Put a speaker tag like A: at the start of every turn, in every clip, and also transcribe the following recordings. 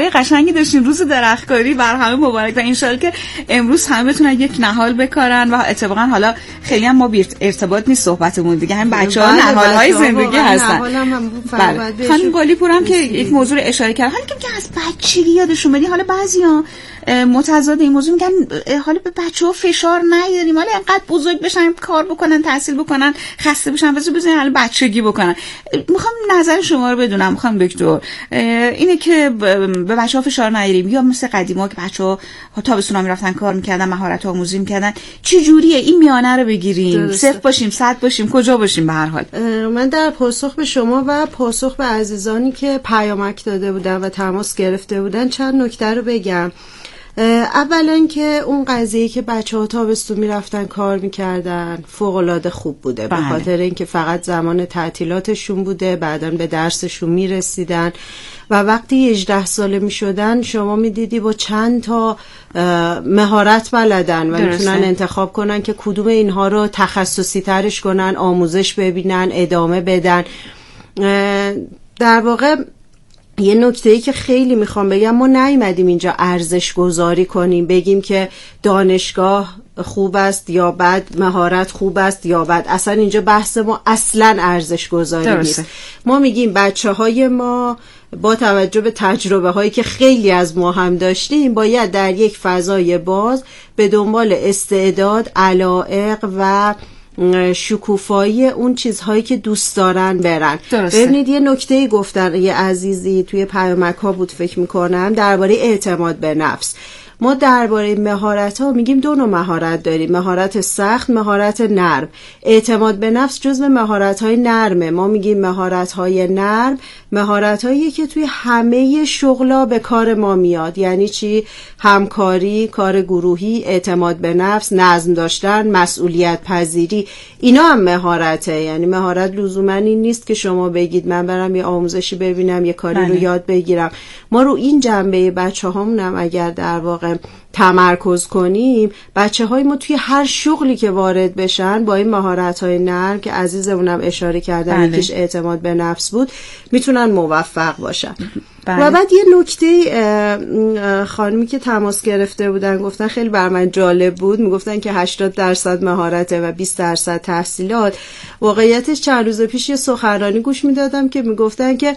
A: کارهای قشنگی داشتین. روز درختکاری بر همه مبارک و انشالله که امروز همه بتونن یک نهال بکارن و اتفاقا حالا خیلی هم ما ارتباط نیست صحبتمون دیگه، همین بچه‌ها نهال‌های زندگی هستن. بله. خانم گلی پور هم که یک موضوع اشاره کرد، حالا که از بچگی یادشون بدی، حالا بعضیا متضاد این موضوع میگن حالا به بچه‌ها فشار نیاریم، حالا انقدر بزرگ بشن کار بکنن تحصیل بکنن خسته بشن بذارین حالا بچگی بکنن. میخوام نظر شما رو بدونم میخوام دکتر، اینه که به بچه‌ها فشار نیاریم یا مثل قدیما که بچه‌ها تابستونا میرفتن کار میکردن مهارت آموزی میکردن، چه جوریه این میانه رو بگیریم؟ 0 باشیم 100 باشیم کجا باشیم؟ به هر حال
B: من در پاسخ به شما و پاسخ به عزیزانی که پیامک داده بودن و تماس گرفته بودن چند نکته رو بگم. اولا که اون قضیه که بچه‌ها تابستون میرفتن کار میکردن فوق‌العاده خوب بوده، به خاطر اینکه فقط زمان تعطیلاتشون بوده، بعداً به درسشون میرسیدن و وقتی 18 ساله میشدن شما میدیدی با چند تا مهارت بلدن و میتونن انتخاب کنن که کدوم اینها رو تخصصی ترش کنن، آموزش ببینن، ادامه بدن. در واقع یه نکته‌ای که خیلی میخوام بگم، ما نیومدیم اینجا ارزش گذاری کنیم بگیم که دانشگاه خوب است یا بد، مهارت خوب است یا بد. اصلا اینجا بحث ما اصلا ارزش گذاری نیست. ما میگیم بچه‌های ما با توجه به تجربه هایی که خیلی از ما هم داشتیم باید در یک فضای باز به دنبال استعداد، علایق و شکوفایی اون چیزهایی که دوست دارن برن. ببینید یه نکته گفتن یه عزیزی توی پیامک ها بود فکر میکنم درباره اعتماد به نفس. ما درباره مهارت ها میگیم 2 نوع مهارت داریم، مهارت سخت، مهارت نرم. اعتماد به نفس جزو مهارت های نرمه. ما میگیم مهارت های نرم مهارت هایی که توی همه شغلا به کار ما میاد. یعنی چی؟ همکاری، کار گروهی، اعتماد به نفس، نظم داشتن، مسئولیت پذیری، اینا هم مهارته. یعنی مهارت لزوما این نیست که شما بگید من برم یه آموزشی ببینم یه کاری رو یاد بگیرم. ما رو این جنبه بچه‌هامونم اگر در واقع تمرکز کنیم، بچه‌های ما توی هر شغلی که وارد بشن با این مهارت‌های نرم که عزیزمونم اشاره کردن یکیش اعتماد به نفس بود میتونن موفق باشن. و بعد یه نکته خانمی که تماس گرفته بودن گفتن خیلی بر من جالب بود، میگفتن که 80% مهارته و 20% تحصیلات. واقعیتش چند روز پیش یه سخنرانی گوش میدادم که میگفتن که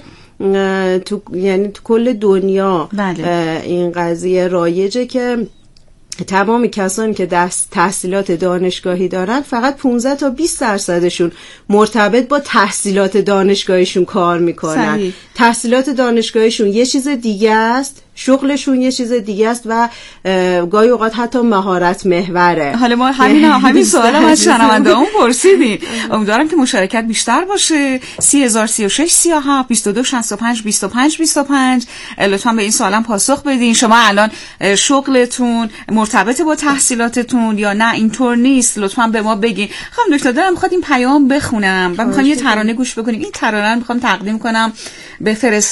B: یعنی تو کل دنیا این قضیه رایجه که تمام کسانی که تحصیلات دانشگاهی دارن فقط 15 تا 20% مرتبط با تحصیلات دانشگاهیشون کار میکنن. تحصیلات دانشگاهیشون یه چیز دیگه است، شغلشون یه چیز دیگه است و گاهی اوقات حتی مهارت محوره.
A: حالا ما همین سوالم از شنونده‌مون پرسیدیم. امیدوارم که مشارکت بیشتر باشه. 30036 37 22 65 25 25 لطفاً به این سوالم پاسخ بدین. شما الان شغلتون مرتبط با تحصیلاتتون یا نه اینطور نیست؟ لطفاً به ما بگین. خانم دکتر دارم می‌خوام این پیام بخونم و می‌خوام یه ترانه گوش بکنیم. این ترانه رو می‌خوام تقدیم کنم به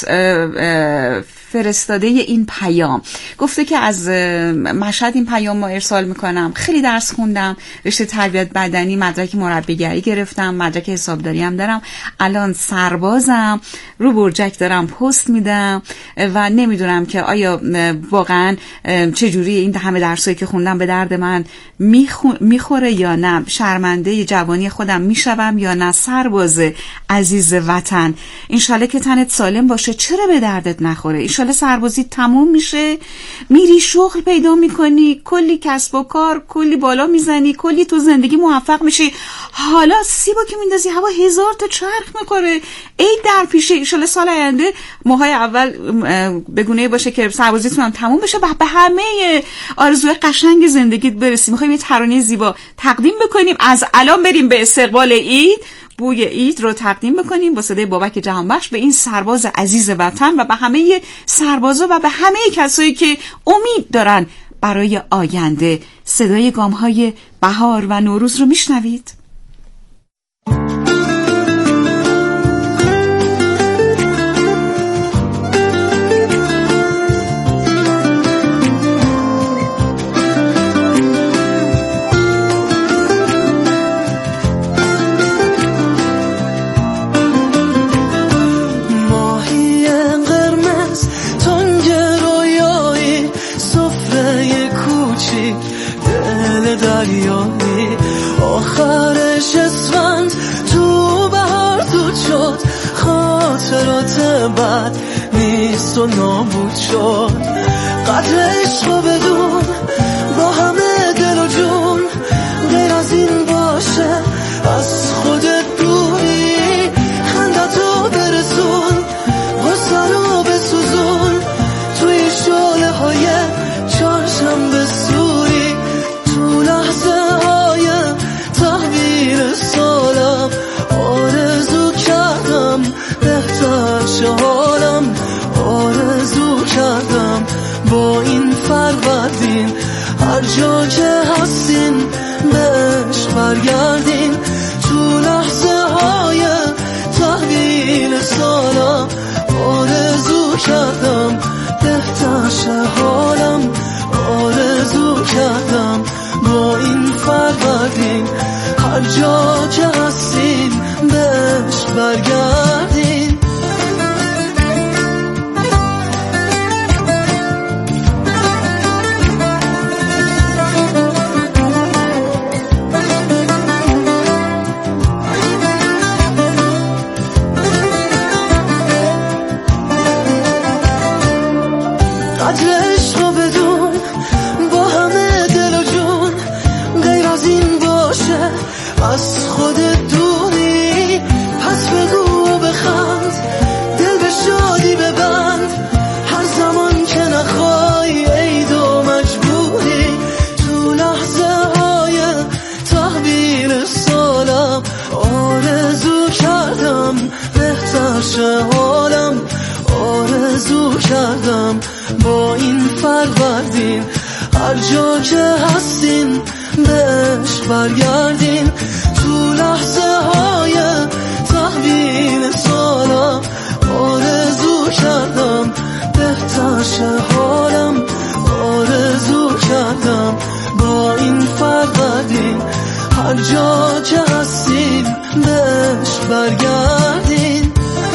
A: فرستاده این پیام. گفته که از مشهد این پیام ما ارسال میکنم. خیلی درس خوندم، رشته تربیت بدنی، مدرک مربیگری گرفتم، مدرک حسابداری هم دارم، الان سربازم، رو برجک دارم پست میدم و نمیدونم که آیا واقعا چجوری این همه درسایی که خوندم به درد من میخوره یا نه، شرمنده جوانی خودم میشوم یا نه. سرباز عزیز وطن، انشالله که تنت سالم باشه، چرا به دردت نخوره؟ انشالله سربازی تموم میشه، میری شغل پیدا میکنی، کلی کسب و کار، کلی بالا میزنی، کلی تو زندگی موفق میشی. حالا سیبو که میندازی هوا 1000 تا چرخ میخوره. عید در پیشه، انشالله سال آینده ماهای اول بگونه باشه که سربازیتون هم تموم بشه و به همه آرزوی قشنگ زندگیت برسی. میخوایم یه ترانه زیبا تقدیم بکنیم، از الان بریم به استقبال عید، بوی عید رو تقدیم بکنیم با صدای بابک جهانبخش به این سرباز عزیز وطن و به همه سربازا و به همه کسایی که امید دارن برای آینده. صدای گام‌های بهار و نوروز رو میشنوید؟
C: ماهی قرمز تنگ فریادی. آخرش اسفند تو بهار دود شد، خاطرات بد نیست و نابود شد. قدر عشق و بدون با همه دل و جون، غیر از این باشه از خودت دوری. خندتو برسون، غصه‌رو بسوزون، توی شعله های چهارشنبه سوری. تو لحظه های تحویل سالم آرزو کردم بهتر شه حالم. آرزو کردم با این فروردین هر جا که هستین بهش برگردین. تو لحظه های تحویل سالم آرزو کردم بهتر شه حالم. آرزو کردم با این فروردین هر جا که هستین بهش برگردین. از خودت دوری، پس بگو بخند، دل به شادی ببند. هر زمان که نخوای عید و مجبوری. تو لحظه های تحویل سالم آرزو کردم بهتر شه حالم. آرزو کردم با این فروردین هر جا که هستین بهش برگردین. تو لحظه های تحویل سالم آرزو کردم بهتر شه حالم. آرزو کردم با این فروردین هر جا که هستین بهش برگردین.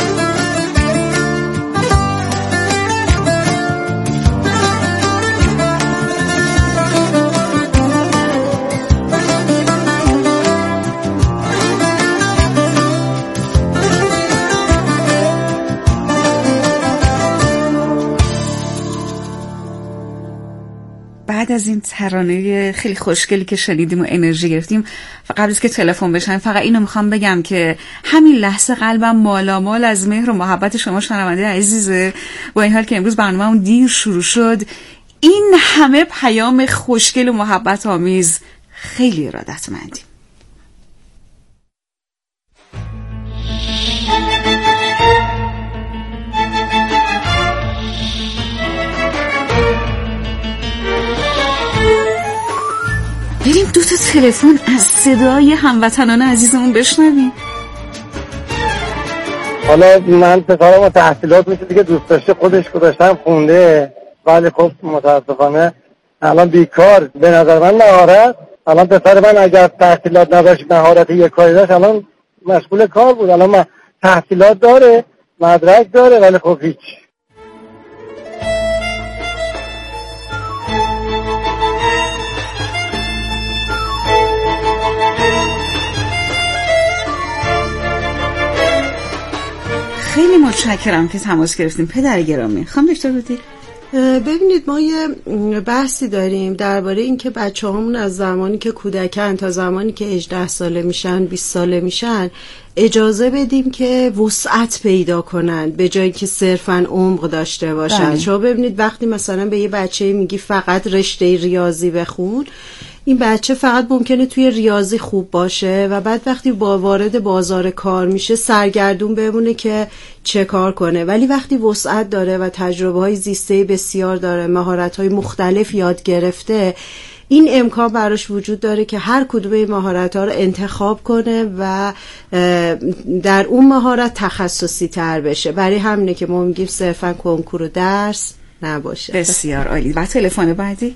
A: بعد از این ترانه خیلی خوشگلی که شنیدیم و انرژی گرفتیم، قبل از که تلفن بشن فقط اینو میخوام بگم که همین لحظه قلبم مالامال از مهر و محبت شما شنونده عزیزه. با این حال که امروز برنامه‌مون دیر شروع شد، این همه پیام خوشگل و محبت آمیز خیلی ارادتمندیم. بریم دو تا تلفن از صدای هموطنان عزیزمون بشنویم.
D: حالا من پسرم تحصیلات میشه دیگه، دوست داشته خودش گذاشتم خونده، ولی خب متاسفانه الان بیکار. به نظر من مهارت، الان پسر من اگر تحصیلات نداشت مهارت یک کاری داشت الان مشغول کار بود. الان تحصیلات داره، مدرک داره، ولی خب هیچ.
A: خیلی متشکرم که تماس گرفتیم پدر گرامی. خانم دکتر رودی،
B: ببینید ما یه بحثی داریم درباره این که بچه‌هامون از زمانی که کودکن تا زمانی که 18 ساله میشن 20 ساله میشن اجازه بدیم که وسعت پیدا کنن به جایی که صرفاً عمق داشته باشن. شما ببینید وقتی مثلا به یه بچه میگی فقط رشته ریاضی بخون، این بچه فقط ممکنه توی ریاضی خوب باشه و بعد وقتی وارد بازار کار میشه سرگردون بمونه که چه کار کنه. ولی وقتی وسعت داره و تجربه های زیسته بسیار داره، مهارت های مختلف یاد گرفته، این امکان براش وجود داره که هر کدوم این مهارت ها رو انتخاب کنه و در اون مهارت تخصصی تر بشه. برای همینه که ما میگیم صرفا کنکور و درس نباشه.
A: بسیار عالی. و تلفن بعدی؟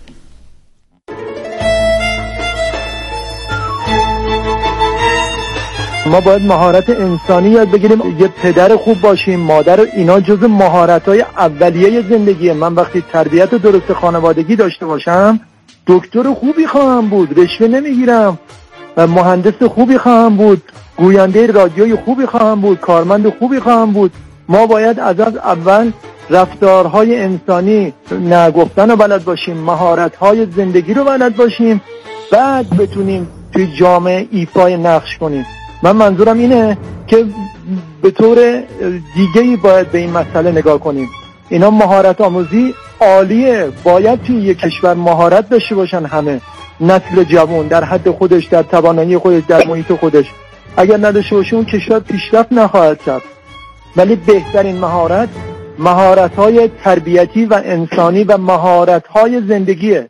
D: ما باید مهارت انسانی یاد بگیریم، یه پدر خوب باشیم، مادر، اینا جزو مهارت‌های اولیه زندگیه. من وقتی تربیت درست خانوادگی داشته باشم
E: دکتر خوبی خواهم بود، رشوه نمیگیرم، مهندس خوبی خواهم بود، گوینده رادیوی خوبی خواهم بود، کارمند خوبی خواهم بود. ما باید از اول رفتارهای انسانی نگفتن رو بلد باشیم، مهارت‌های زندگی رو بلد باشیم، بعد بتونیم توی جامعه ایفای نقش کنیم. من منظورم اینه که به طور دیگه‌ای باید به این مسئله نگاه کنیم. اینا مهارت آموزی عالیه، باید توی یک کشور مهارت داشته باشن همه، نسل جوان در حد خودش، در توانایی خودش، در محیط خودش. اگر نداشته باشه اون کشور پیشرفت نخواهد کرد. ولی بهترین مهارت‌های تربیتی و انسانی و مهارت‌های زندگیه.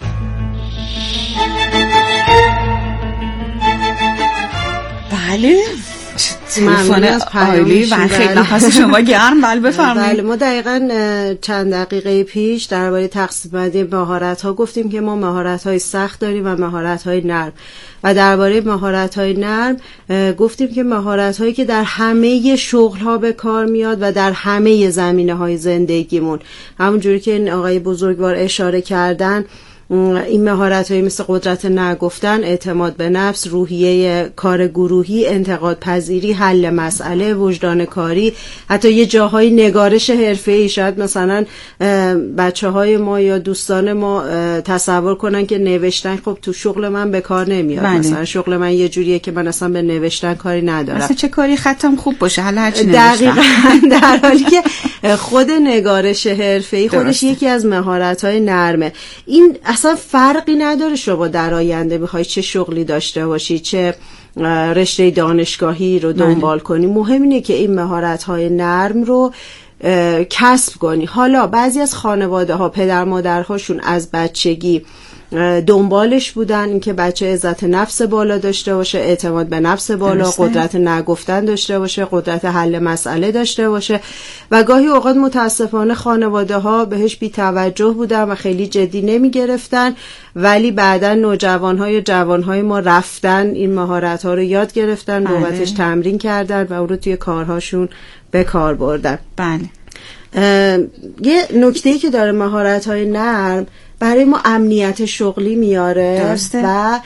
A: بله، تلفن عالی و خیلی نفس شما گرم. بله بفرمایید.
B: بله، ما دقیقاً چند دقیقه پیش درباره تقسیم بندی مهارت‌ها گفتیم که ما مهارت‌های سخت داریم و مهارت‌های نرم، و درباره مهارت‌های نرم گفتیم که مهارت‌هایی که در همه شغل‌ها به کار میاد و در همه زمینه‌های زندگیمون، همونجوری که این آقای بزرگوار اشاره کردن، این مهارت‌هایی مثل قدرت نگفتن، اعتماد به نفس، روحیه کار گروهی، انتقاد پذیری، حل مسئله، وجدان کاری، حتی یه جاهای نگارش حرفه‌ای. شاید مثلا بچه‌های ما یا دوستان ما تصور کنن که نوشتن خب تو شغل من به کار نمیاد.
A: بله.
B: مثلا شغل من یه جوریه که من اصلا به نوشتن کاری ندارم.
A: مثلا چه کاری خطم خوب باشه، حالا هرچی
B: نوشتم. دقیقاً، در حالی که خود نگارش حرفه‌ای خودش یکی از مهارت‌های نرمه. این اصلا فرقی نداره شما در آینده بخوای چه شغلی داشته باشی، چه رشته دانشگاهی رو دنبال کنی، مهم اینه که این مهارت‌های نرم رو کسب کنی. حالا بعضی از خانواده ها پدر مادرهاشون از بچگی دنبالش بودن اینکه بچه عزت نفس بالا داشته باشه، اعتماد به نفس بالا، قدرت نگفتن داشته باشه، قدرت حل مسئله داشته باشه، و گاهی اوقات متاسفانه خانواده ها بهش بی توجه بودن و خیلی جدی نمی گرفتن، ولی بعدن نوجوان یا جوان ما رفتن این مهارت ها رو یاد گرفتن، بابتش تمرین کردن و اون رو توی کارهاشون به کار بردن.
A: بله.
B: یه نکته‌ای که داره مهارت های نرم، برای ما امنیت شغلی میاره.
A: درسته.
B: و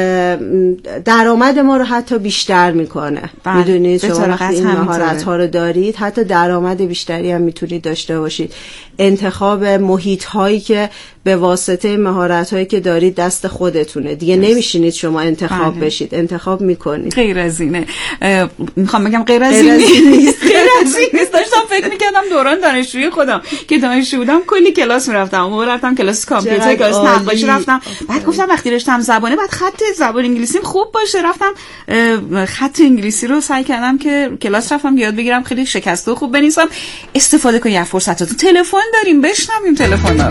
B: درآمد ما رو حتی بیشتر میکنه. میدونید شما وقتی این مهارت ها رو دارید حتی درآمد بیشتری هم میتونید داشته باشید. انتخاب محیط هایی که به واسطه مهارت هایی که دارید دست خودتونه دیگه، نمیشینید شما انتخاب بشید، انتخاب میکنید.
A: غیر از اینه، میخوام بگم غیر از این نیست. داشتم فکر میکردم دوران دانشجویی خودم که دانشجو بودم کلی کلاس میرفتم، رفتم کلاس کامپیوتر، کلاس نقاشی رفتم، بعد گفتم وقتی رشتم زبانه بعد خط زبان انگلیسیم خوب باشه، رفتم خط انگلیسی رو سعی کردم که کلاس رفتم یاد بگیرم خیلی شکسته و خوب بنویسم. استفاده کنید از فرصتاتون. تلفن داریم، بشنویم تلفن رو.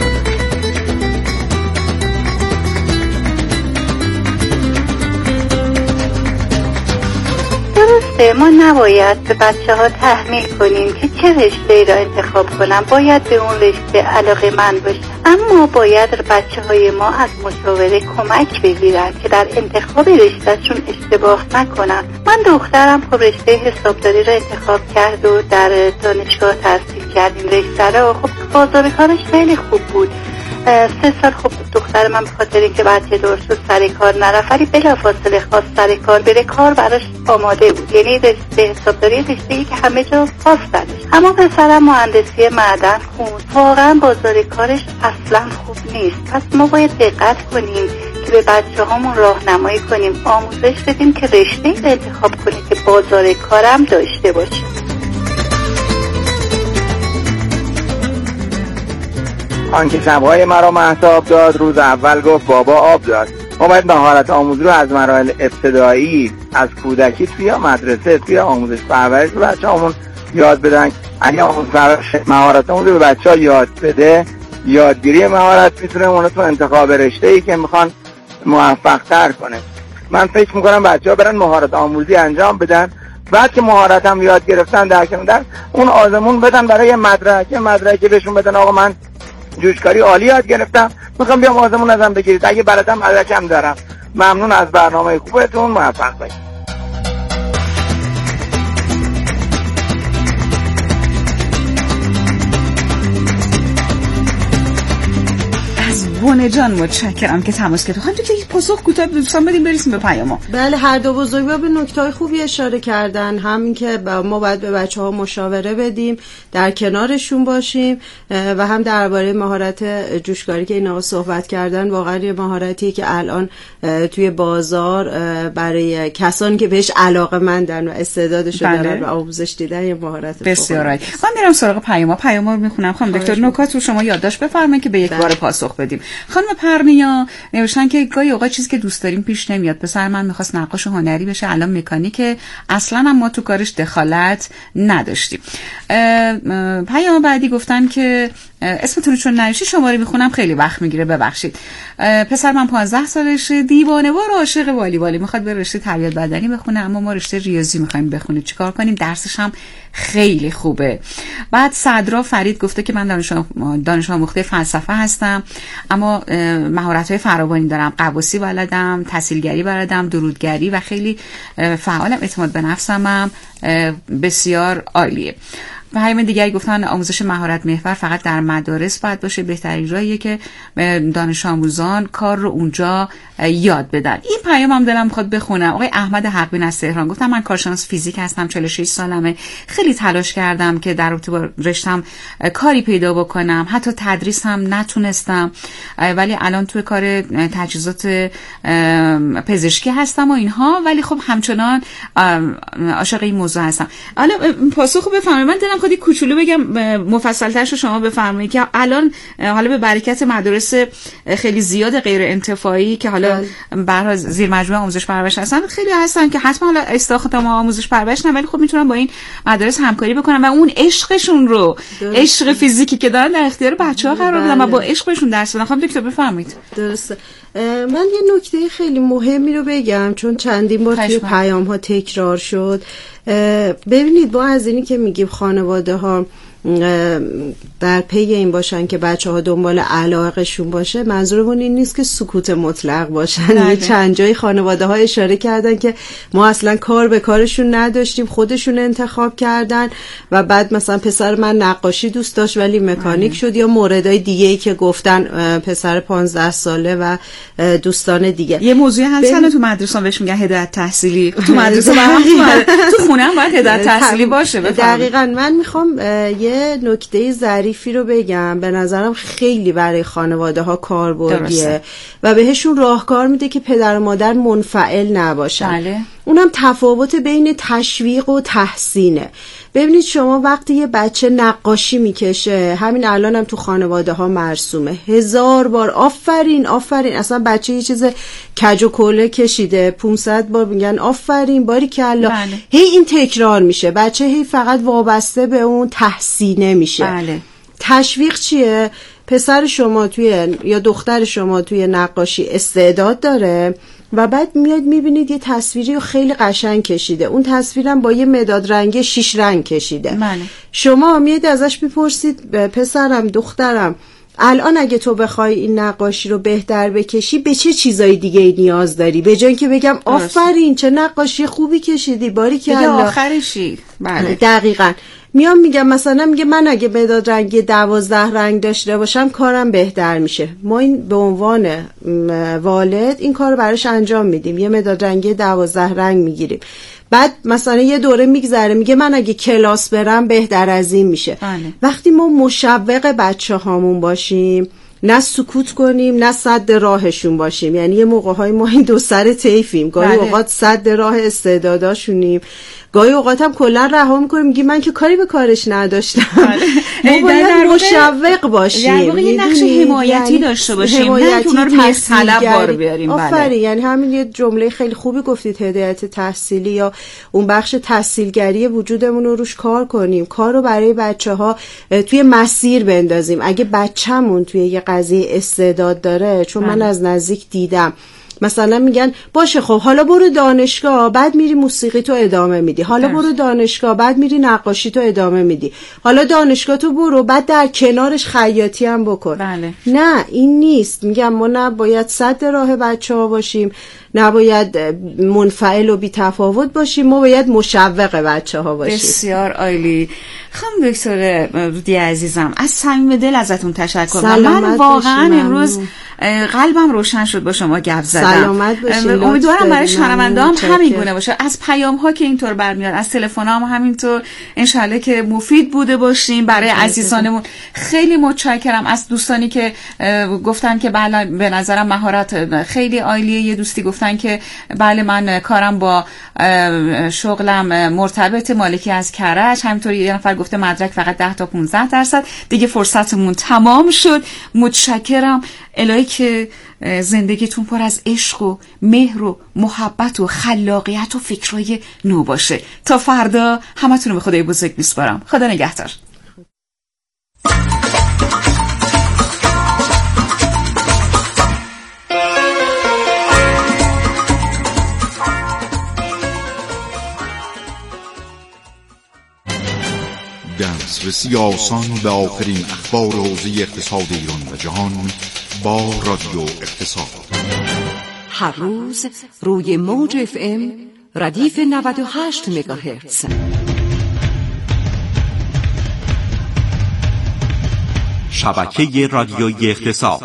F: درسته، ما نباید به بچه‌ها تحمیل کنیم که چه رشته‌ای را انتخاب کنن، باید به اون رشته علاقه‌مند باشن، اما باید بچه‌های ما از مشاوره کمک بگیرن که در انتخاب رشته‌شون اشتباه نکنن. من دخترم خب رشته حسابداری را انتخاب کرد و در دانشگاه تحصیل کرد این رشته رو. خب بازار کارش خیلی خوب بود. 3 سال خب دختر من به خاطر اینکه بچه دار شد سر کار نرفت، ولی بلافاصله خواست سر کار بره، کار براش آماده بود. یعنی رشته حسابداری رشته‌ای که همه جا خواستنش. اما پسرم مهندسی معدن خوند، واقعا بازار کارش اصلا خوب نیست. پس ما باید دقت کنیم که به بچه‌هامون راهنمایی کنیم، آموزش بدیم که رشته‌ای رو انتخاب کنه که بازار کارم داشته باشه.
G: آنکه شب‌های مرا مهتاب داد، روز اول گفت بابا آب داد. ما باید مهارت آموزی رو از مراحل ابتدایی، از کودکی توی مدرسه، توی آموزش پرورش به بچه‌هامون یاد بدن. اگه آموزش پرورش مهارت آموزی به بچه‌ها یاد بده، یادگیری مهارت میتونه اون تو انتخاب رشته‌ای که میخوان موفق‌تر کنه. من فکر میکنم بچه‌ها برن مهارت آموزی انجام بدن، بعد که مهارت هم یاد گرفتن در اون آزمون بدن برای مدرک بهشون بدن آقا من جوشکاری عالی یاد گرفتم، میخوام بیام آزمون ازم بگیرید، اگه بلدم مدرکم دارم. ممنون از برنامه خوبتون، موفق باشید.
A: از بونه جان متشکرم که تماس گرفتید. خانم دکتر یک پاسخ کوتاه دوستان بدیم برسیم به پیام‌ها.
B: بله، هر دو بزرگوار به نکته‌های خوبی اشاره کردن، همین که ما باید به بچه‌ها مشاوره بدیم، در کنارشون باشیم و هم درباره مهارت جوشکاری که اینا صحبت کردن. واقعا یه مهارتیه که الان توی بازار برای کسانی که بهش علاقه‌مندن و استعدادش رو دارن و آموزش دیدن یه مهارت
A: بسیار عالی. من میرم سراغ پیام‌ها رو میخونم. خانم دکتر نکات رو شما یادداشت بفرمایید که به یک بار پاسخ بدیم. خانم پرنیا نوشتن که گاهی اوقات چیزی که دوست داریم پیش نمیاد. پسر من میخواست نقاش هنری بشه، الان مکانیکه، اصلا هم ما تو کارش دخالت نداشتیم. پیام بعدی گفتن که اسمتون چون ننوشتی شماره میخونم خیلی وقت میگیره، ببخشید. پسر من 15 سالشه، دیوانه‌وار عاشق والیباله، میخواد بره رشته تربیت بدنی بخونه، اما ما رشته ریاضی میخوایم بخونه، چیکار کنیم؟ درسش هم خیلی خوبه. بعد صدرا فرید گفته که من دانش آموخته فلسفه هستم، اما مهارت‌های فراوانی دارم، قواسی بلدم، تحصیلگری بلدم، درودگری و خیلی فعالم، اعتماد به نفسم هم بسیار عالیه. و همین دیگری گفتن آموزش مهارت محور فقط در مدارس باید باشه، بهترین راهیه که دانش آموزان کار رو اونجا یاد بدن. این پیام هم دلم میخواد بخونم. آقای احمد حقبین از تهران گفتم من کارشناس فیزیک هستم، 46 سالمه، خیلی تلاش کردم که در رابطه با رشتم کاری پیدا بکنم، حتی تدریس هم نتونستم، ولی الان توی کار تجهیزات پزشکی هستم و اینها، ولی خب همچنان عاشق این موضوع هستم. حالا پاسخو بفرمایید. من دلم خودی کوچولو بگم، مفصل‌ترش رو شما بفرمایید که الان حالا به برکت مدارس خیلی زیاد غیر انتفاعی که حالا برای زیر مجموعه آموزش پرورش هستن، خیلی هستن که حتما حالا استخدام آموزش پرورش نه، ولی خب میتونن با این مدارس همکاری بکنن و اون عشقشون رو، عشق فیزیکی که دارن در اختیار بچه‌ها قرار بدن و با عشق بهشون درس بدن. خب دکتر بفرمایید.
B: درسته. من یه نکته خیلی مهمی رو بگم چون چندین بار توی پیام‌ها تکرار شد. ببینید، با از اینی که میگیم خانواده ها در پی این باشن که بچه‌ها دنبال علاقشون باشه، منظورمون این نیست که سکوت مطلق باشن. یه چند جای خانواده ها اشاره کردن که ما اصلا کار به کارشون نداشتیم، خودشون انتخاب کردن و بعد مثلا پسر من نقاشی دوست داشت ولی مکانیک شد، یا موردهای دیگه‌ای که گفتن پسر 15 ساله و دوستان دیگه.
A: یه موضوعی هست تو مدرسه بهش میگن هدایت تحصیلی. تو مدرسه تو خونه هم باید هدایت تحصیلی باشه.
B: دقیقاً. من میخوام یه نکته ظریفی رو بگم، به نظرم خیلی برای خانواده ها کاربردیه و بهشون راهکار میده که پدر و مادر منفعل نباشن.
A: بله.
B: اونم تفاوت بین تشویق و تحسینه. ببینید شما وقتی یه بچه نقاشی میکشه، همین الانم تو خانواده ها مرسومه، 1000 بار آفرین آفرین، اصلا بچه یه چیز کج و کوله کشیده 500 بار میگن آفرین باریکلا.
A: بله.
B: هی این تکرار میشه، بچه هی فقط وابسته به اون تحسینه میشه.
A: بله.
B: تشویق چیه؟ پسر شما یا دختر شما توی نقاشی استعداد داره و بعد میاد میبینید یه تصویری رو خیلی قشنگ کشیده، اون تصویرم با یه مداد رنگی 6 رنگ کشیده.
A: بله.
B: شما میاد ازش بپرسید پسرم دخترم الان اگه تو بخوای این نقاشی رو بهتر بکشی به چه چیزای دیگه نیاز داری؟ به جای اینکه بگم آفرین چه نقاشی خوبی کشیدی باریکلا،
A: آخرشی. بله.
B: دقیقاً. میگم مثلا میگه من اگه مداد رنگی 12 رنگ داشته باشم کارم بهتر میشه. ما این به عنوان والد این کار رو براش انجام میدیم، یه مداد رنگی 12 رنگ میگیریم، بعد مثلا یه دوره میگذره میگه من اگه کلاس برم بهتر از این میشه.
A: بله.
B: وقتی ما مشوق بچه هامون باشیم، نه سکوت کنیم نه صد راهشون باشیم، یعنی یه موقع‌های ما این دو سر طیفیم، گاهی اوقات صد راه استعداداشونیم، گاهی اوقات هم کلا رها می‌کنیم میگیم من که کاری به کارش نداشتم. ما باید مشوق باشیم،
A: در واقع یه نقش حمایتی داشته باشیم، نه که اونا رو طلب بار بیاریم.
B: آفرین. یعنی همین یه جمله خیلی خوبی گفتید، هدایت تحصیلی یا اون بخش تحصیلگری وجودمون رو روش کار کنیم، کار رو برای بچه‌ها توی مسیر بندازیم. اگه بچه‌مون توی یه قضیه استعداد داره، چون من از نزدیک دیدم مثلا میگن باشه خب حالا برو دانشگاه بعد میری موسیقی تو ادامه میدی، حالا برو دانشگاه بعد میری نقاشی تو ادامه میدی، حالا دانشگاه تو برو بعد در کنارش خیاطی هم بکن.
A: بله.
B: نه این نیست. میگم ما نباید صد راه بچه‌ها باشیم، نباید منفعل و بی تفاوت باشیم، ما باید مشوق بچه‌ها باشیم.
A: بسیار عالی. خانم دکتر رودی عزیزم از صمیم دل ازتون تشکر. من واقعا امروز قلبم روشن شد با شما گپ زدم.
B: سلامت باشین.
A: امیدوارم برای شنونده‌ام همین گونه باشه، از پیام‌ها که اینطور برمیاد، از تلفن‌ها هم همینطور، انشالله که مفید بوده باشیم برای عزیزانمون. خیلی متشکرم از دوستانی که گفتن که بله به نظرم مهارت خیلی عالیه. یه دوستی گفتن که بله من کارم با شغلم مرتبط، مالکی از کرج. همینطور یه نفر گفته مدرک فقط 10 تا 15%. دیگه فرصتمون تمام شد. متشکرم. الهی که زندگیتون پر از عشق و مهر و محبت و خلاقیت و فکرای نو باشه. تا فردا همتون رو به خدای بزرگ میسپارم. خدا نگهدار.
H: دسترسی آسان به آخرین اخبار حوزه اقتصاد ایران و جهان با رادیو اقتصاد.
I: هر روز روی موج FM ردیف 98 مگاهرتز.
J: شبکه رادیویی اقتصاد.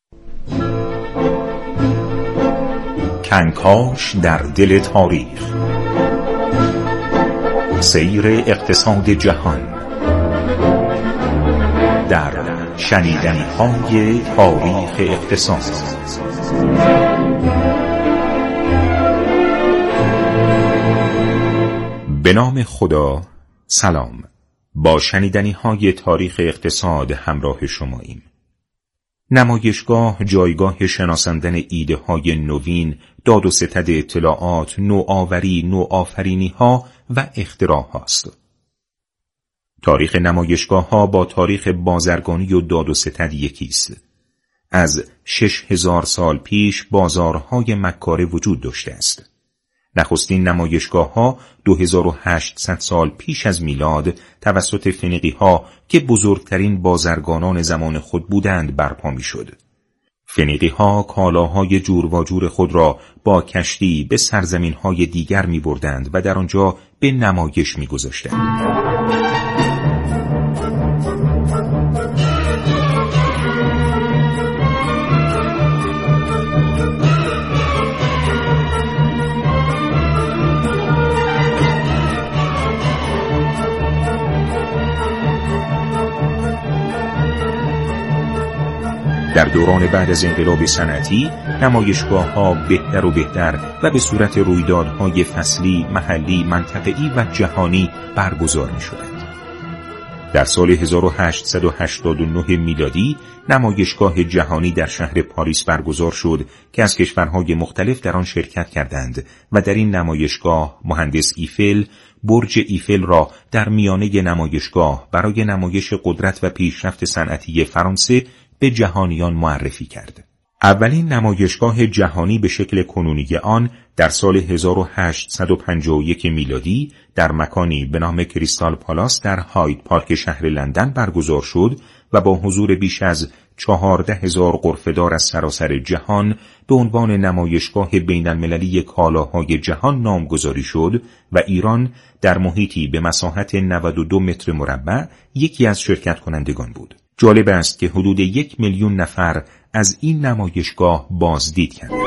K: کنکاش در دل تاریخ. سیر اقتصاد جهان در شنیدنی‌های تاریخ اقتصاد. به نام خدا. سلام. با شنیدنی‌های تاریخ اقتصاد همراه شماییم. نمایشگاه جایگاه شناساندن ایده‌های نوین، داد و ستد اطلاعات، نوآوری، نوآفرینی‌ها و اختراع‌هاست. تاریخ نمایشگاه‌ها با تاریخ بازرگانی و داد و ستد یکیست. از 6000 سال پیش بازارهای مکاره وجود داشته است. نخستین نمایشگاه‌ها 2800 سال پیش از میلاد توسط فنیقی‌ها که بزرگترین بازرگانان زمان خود بودند برپا می‌شد. فنیقی‌ها کالاهای جور و جور خود را با کشتی به سرزمین‌های دیگر می‌بردند و در آنجا به نمایش می‌گذاشتند. در دوران بعد از انقلاب صنعتی نمایشگاه‌ها بهتر و بهتر و به صورت رویدادهای فصلی، محلی، منطقه‌ای و جهانی برگزار می‌شدند. در سال 1889 میلادی نمایشگاه جهانی در شهر پاریس برگزار شد که از کشورهای مختلف در آن شرکت کردند و در این نمایشگاه مهندس ایفل برج ایفل را در میانه نمایشگاه برای نمایش قدرت و پیشرفت صنعتی فرانسه به جهانیان معرفی کرد. اولین نمایشگاه جهانی به شکل کنونی آن در سال 1851 میلادی در مکانی به نام کریستال پالاس در هاید پارک شهر لندن برگزار شد و با حضور بیش از 14,000 غرفه‌دار از سراسر جهان به عنوان نمایشگاه بین المللی کالاهای جهان نامگذاری شد و ایران در محیطی به مساحت 92 متر مربع یکی از شرکت کنندگان بود. جالب است که حدود 1 میلیون نفر از این نمایشگاه بازدید کردند.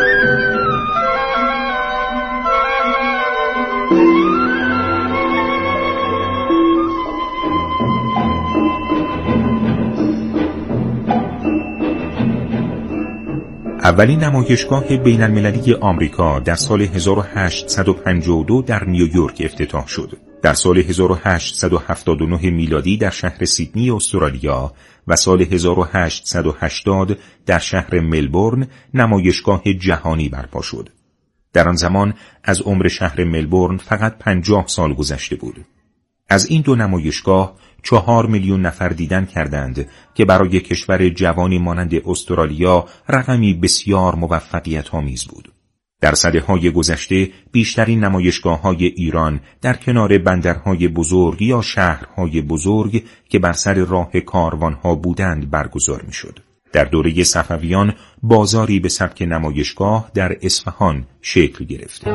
K: اولین نمایشگاه بین المللی آمریکا در سال 1852 در نیویورک افتتاح شد. در سال 1879 میلادی در شهر سیدنی استرالیا و سال 1880 در شهر ملبورن نمایشگاه جهانی برپا شد. در آن زمان از عمر شهر ملبورن فقط 50 سال گذشته بود. از این دو نمایشگاه 4 میلیون نفر دیدن کردند که برای کشور جوانی مانند استرالیا رقمی بسیار موفقیت‌آمیز بود. در سده‌های گذشته بیشترین نمایشگاه‌های ایران در کنار بندرهای بزرگ یا شهرهای بزرگ که بر سر راه کاروانها بودند برگزار می‌شد. در دوره صفویان بازاری به سبک نمایشگاه در اصفهان شکل گرفت.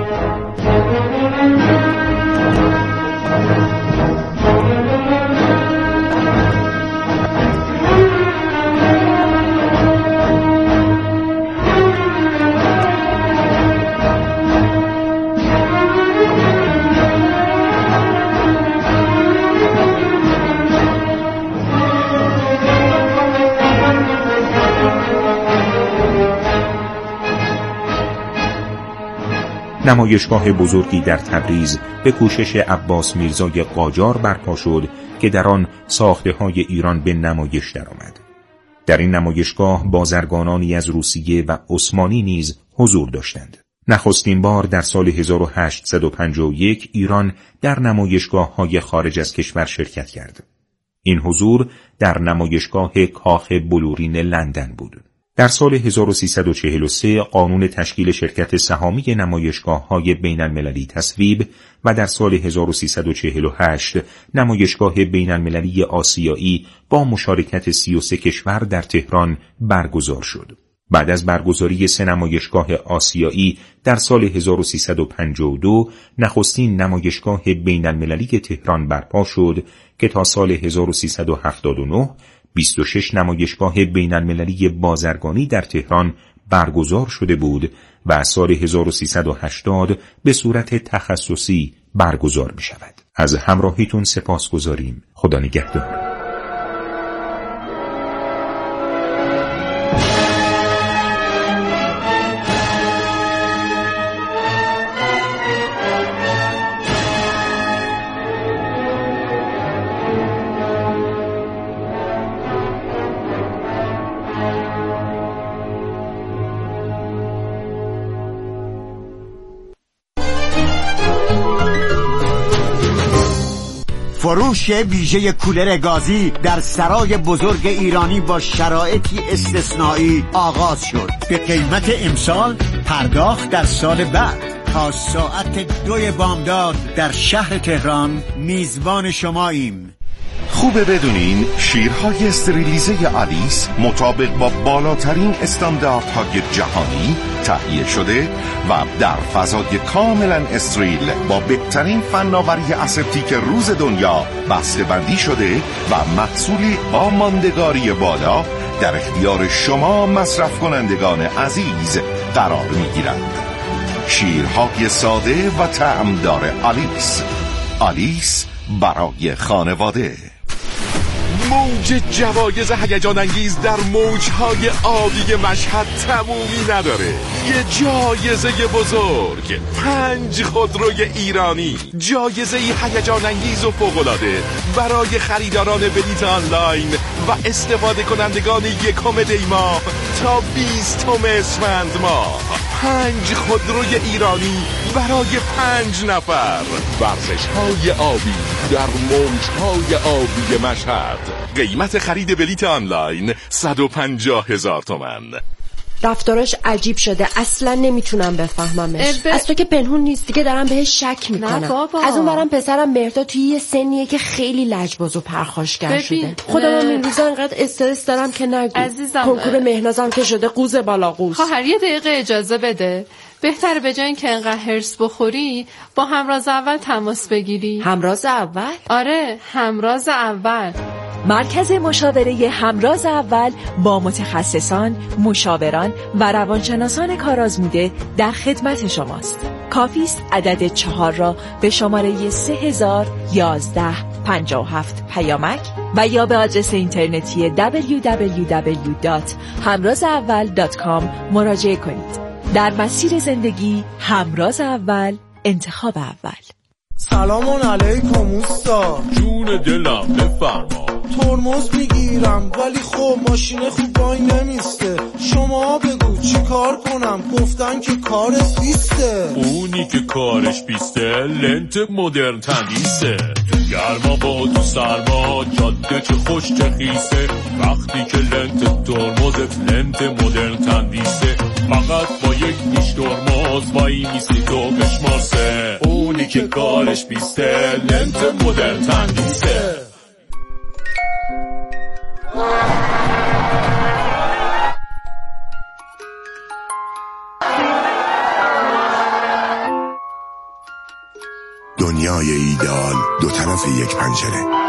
K: نمایشگاه بزرگی در تبریز به کوشش عباس میرزای قاجار برپا شد که در آن ساخته‌های ایران به نمایش درآمد. در این نمایشگاه بازرگانانی از روسیه و عثمانی نیز حضور داشتند. نخستین بار در سال 1851 ایران در نمایشگاه‌های خارج از کشور شرکت کرد. این حضور در نمایشگاه کاخ بلورین لندن بود. در سال 1343 قانون تشکیل شرکت سهامی نمایشگاه‌های بین‌المللی تصویب و در سال 1348 نمایشگاه بین‌المللی آسیایی با مشارکت 33 کشور در تهران برگزار شد. بعد از برگزاری 3 نمایشگاه آسیایی در سال 1352 نخستین نمایشگاه بین‌المللی تهران برپا شد که تا سال 1379 26 نمایشگاه بین‌المللی بازرگانی در تهران برگزار شده بود و از سال 1380 به صورت تخصصی برگزار می شود. از همراهیتون سپاسگزاریم. خدا نگهدار.
L: فروش ویژه کولر گازی در سرای بزرگ ایرانی با شرایطی استثنایی آغاز شد. به قیمت امسال، پرداخت در سال بعد. تا ساعت 2 بامداد در شهر تهران میزبان شماییم.
M: خوبه بدونین شیرهای استریلیزه آلیس مطابق با بالاترین استانداردهای جهانی تهیه شده و در فضای کاملا استریل با بهترین فناوری اسپتیک روز دنیا بسته‌بندی شده و محصولی با ماندگاری بالا در اختیار شما مصرف کنندگان عزیز قرار می‌گیرند. شیرهای ساده و طعمدار آلیس. آلیس برای خانواده.
N: موج جوایز هیجان انگیز در موجهای آبی مشهد تمومی نداره. یه جایزه بزرگ، 5 خودروی ایرانی، جایزه هیجان انگیز و فوق‌العاده برای خریداران بلیط آنلاین و استفاده کنندگان 1 دی ماه تا 20 اسفند ماه. 5 خودروی ایرانی برای 5 نفر. ورزش‌های آبی در موج‌های آبی مشهد. قیمت خرید بلیط آنلاین 150,000 تومان.
O: رفتارش عجیب شده، اصلا نمیتونم بفهممش. از تو که پنهون نیست دیگه، دارم بهش شک میکنم. از اون برم پسرم مهرداد توی یه سنیه که خیلی لجباز و پرخاشگر شده. خودم این روزا انقدر استرس دارم که نگو.
P: عزیزم،
O: کنکور مهنازم که شده قوز بالا قوز.
P: خواهر یه دقیقه اجازه بده. بهتره به جای اینکه انقدر هرس بخوری با همراز اول تماس بگیری.
O: همراز اول؟
P: آره، همراز اول.
Q: مرکز مشاوره همراز اول با متخصصان، مشاوران و روانشناسان کارآزموده در خدمت شماست. کافی است عدد 4 را به شماره 301157 پیامک و یا به آدرس اینترنتی www.hamrazaawal.com مراجعه کنید. در مسیر زندگی همراز اول، انتخاب اول.
C: سلام علیکم اوستا.
N: جون دلم بفرما.
C: ترمز میگیرم ولی خب ماشین خوب وای نمیسته. شما بگو چی کار کنم؟ گفتن که کارت بیسته.
N: اونی که کارش بیسته لنت مدرن تندیسه. گرما با تو سرما جاده چه خوش چه خیسه. وقتی که لنت ترمزت لنت مدرن تندیسه. فقط با یک نیش ترمز وای میسی تو بشمارسه. اونی که کارش بیسته لنت مدرن تندیسه.
R: دنیای ایدئال 2 طرف یک پنجره.